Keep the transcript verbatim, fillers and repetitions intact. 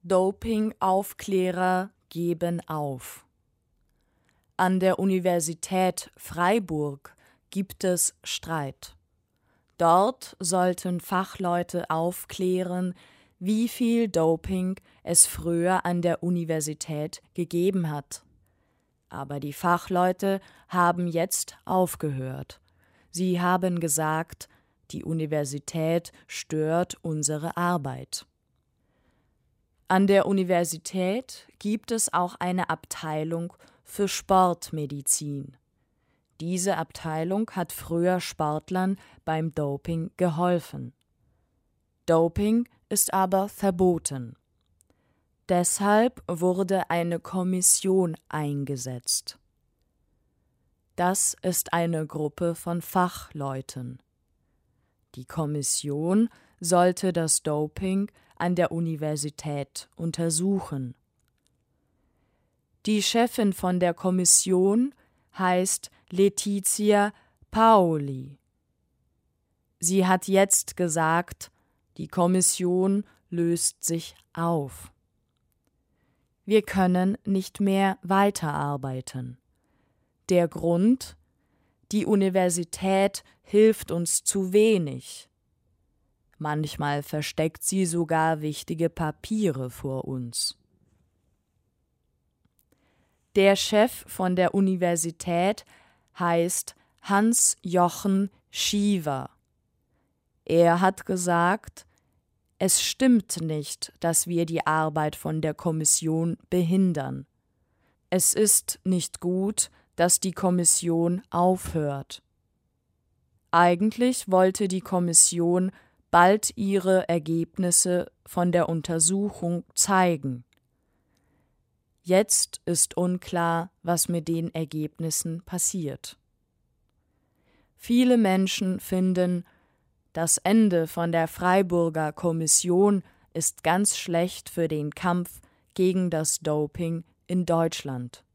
Dopingaufklärer geben auf. An der Universität Freiburg gibt es Streit. Dort sollten Fachleute aufklären, wie viel Doping es früher an der Universität gegeben hat. Aber die Fachleute haben jetzt aufgehört. Sie haben gesagt, die Universität stört unsere Arbeit. An der Universität gibt es auch eine Abteilung für Sportmedizin. Diese Abteilung hat früher Sportlern beim Doping geholfen. Doping ist aber verboten. Deshalb wurde eine Kommission eingesetzt. Das ist eine Gruppe von Fachleuten. Die Kommission sollte das Doping an der Universität untersuchen. Die Chefin von der Kommission heißt Letizia Paoli. Sie hat jetzt gesagt, die Kommission löst sich auf. Wir können nicht mehr weiterarbeiten. Der Grund: die Universität hilft uns zu wenig. Manchmal versteckt sie sogar wichtige Papiere vor uns. Der Chef von der Universität heißt Hans-Jochen Schiever. Er hat gesagt, es stimmt nicht, dass wir die Arbeit von der Kommission behindern. Es ist nicht gut, dass die Kommission aufhört. Eigentlich wollte die Kommission bald ihre Ergebnisse von der Untersuchung zeigen. Jetzt ist unklar, was mit den Ergebnissen passiert. Viele Menschen finden, das Ende von der Freiburger Kommission ist ganz schlecht für den Kampf gegen das Doping in Deutschland.